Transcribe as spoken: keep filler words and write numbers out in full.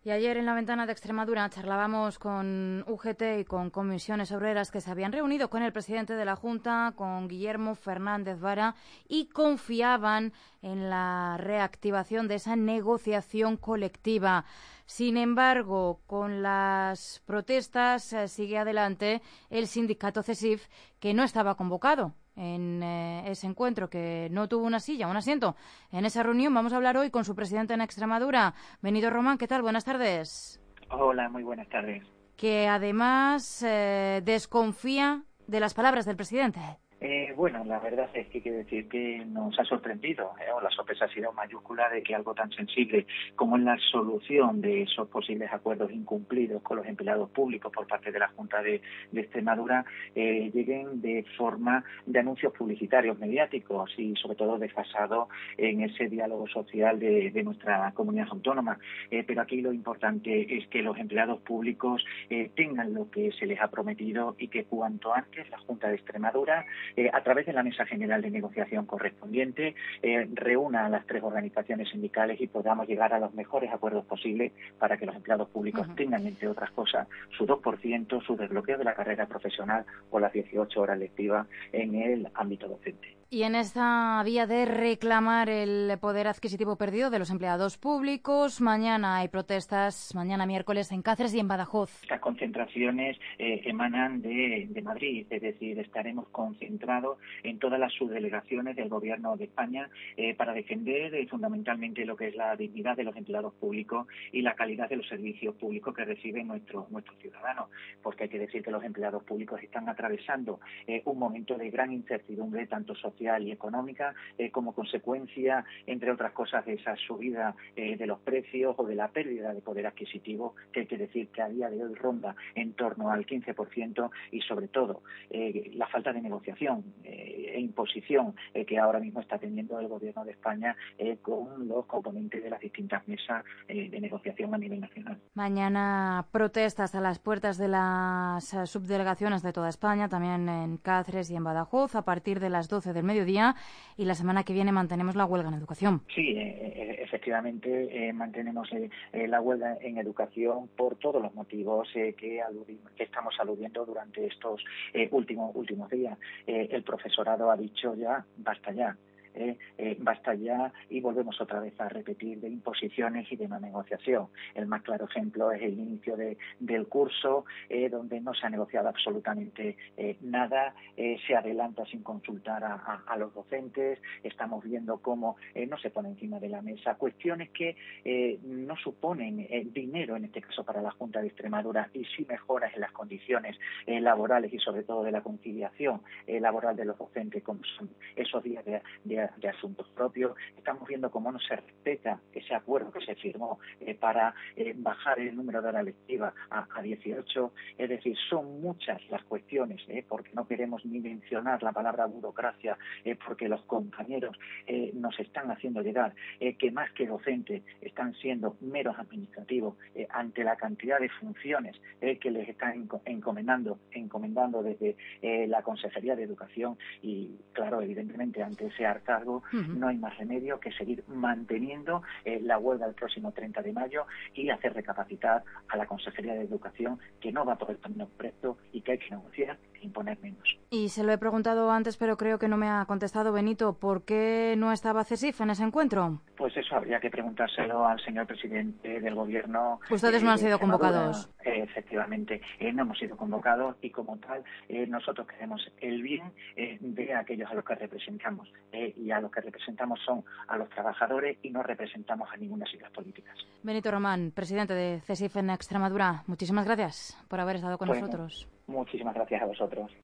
Y ayer en la ventana de Extremadura charlábamos con U G T y con comisiones obreras que se habían reunido con el presidente de la Junta, con Guillermo Fernández Vara, y confiaban en la reactivación de esa negociación colectiva. Sin embargo, con las protestas eh, sigue adelante el sindicato CESIF, que no estaba convocado en eh, ese encuentro, que no tuvo una silla, un asiento en esa reunión. Vamos a hablar hoy con su presidente en Extremadura, Benito Román. ¿Qué tal? Buenas tardes. Hola, muy buenas tardes. Que además eh, desconfía de las palabras del presidente. Eh, bueno, la verdad es que hay que decir que nos ha sorprendido, ¿eh? o la sorpresa ha sido mayúscula de que algo tan sensible como la solución de esos posibles acuerdos incumplidos con los empleados públicos por parte de la Junta de, de Extremadura eh, lleguen de forma de anuncios publicitarios mediáticos y sobre todo desfasados en ese diálogo social de, de nuestra comunidad autónoma. Eh, pero aquí lo importante es que los empleados públicos eh, tengan lo que se les ha prometido y que cuanto antes la Junta de Extremadura, Eh, a través de la Mesa General de Negociación correspondiente, eh, reúna a las tres organizaciones sindicales y podamos llegar a los mejores acuerdos posibles para que los empleados públicos uh-huh. tengan, entre otras cosas, su dos por ciento, su desbloqueo de la carrera profesional o las dieciocho horas lectivas en el ámbito docente. Y en esta vía de reclamar el poder adquisitivo perdido de los empleados públicos, mañana hay protestas, mañana miércoles en Cáceres y en Badajoz. Estas concentraciones eh, emanan de, de Madrid, es decir, estaremos concentrados en todas las subdelegaciones del Gobierno de España eh, para defender eh, fundamentalmente lo que es la dignidad de los empleados públicos y la calidad de los servicios públicos que reciben nuestros nuestros ciudadanos, porque hay que decir que los empleados públicos están atravesando eh, un momento de gran incertidumbre, tanto social y económica, eh, como consecuencia, entre otras cosas, de esa subida eh, de los precios o de la pérdida de poder adquisitivo, que hay que decir que a día de hoy ronda en torno al quince por ciento, y sobre todo eh, la falta de negociación eh, e imposición eh, que ahora mismo está teniendo el Gobierno de España eh, con los componentes de las distintas mesas eh, de negociación a nivel nacional. Mañana protestas a las puertas de las subdelegaciones de toda España, también en Cáceres y en Badajoz, a partir de las doce del mediodía, y la semana que viene mantenemos la huelga en educación. Sí, eh, efectivamente eh, mantenemos eh, eh, la huelga en educación por todos los motivos eh, que, aludimos, que estamos aludiendo durante estos eh, últimos últimos días. Eh, el profesorado ha dicho ya, basta ya. Eh, eh, basta ya, y volvemos otra vez a repetir, de imposiciones y de no negociación. El más claro ejemplo es el inicio de, del curso, eh, donde no se ha negociado absolutamente eh, nada, eh, se adelanta sin consultar a, a, a los docentes. Estamos viendo cómo eh, no se pone encima de la mesa cuestiones que eh, no suponen eh, dinero, en este caso para la Junta de Extremadura, y sí mejoras en las condiciones eh, laborales y sobre todo de la conciliación eh, laboral de los docentes, como son esos días de, de de asuntos propios. Estamos viendo cómo no se respeta ese acuerdo que se firmó eh, para eh, bajar el número de horas lectivas a, a dieciocho. Es decir, son muchas las cuestiones, eh, porque no queremos ni mencionar la palabra burocracia, eh, porque los compañeros eh, nos están haciendo llegar eh, que más que docentes están siendo meros administrativos eh, ante la cantidad de funciones eh, que les están encomendando, encomendando desde eh, la Consejería de Educación. Y claro, evidentemente ante ese hartazgo Uh-huh. no hay más remedio que seguir manteniendo eh, la huelga el próximo treinta de mayo y hacer recapacitar a la Consejería de Educación que no va por el camino correcto y que hay que negociar e imponer menos. Y se lo he preguntado antes, pero creo que no me ha contestado, Benito. ¿Por qué no estaba CESIF en ese encuentro? Pues eso habría que preguntárselo al señor presidente del Gobierno. Ustedes eh, no han sido convocados. Eh, efectivamente, eh, no hemos sido convocados y como tal eh, nosotros queremos el bien eh, de aquellos a los que representamos eh, y a los que representamos son a los trabajadores y no representamos a ninguna siglas políticas. Benito Román, presidente de CESIF en Extremadura, muchísimas gracias por haber estado con pues, nosotros. Muchísimas gracias a vosotros.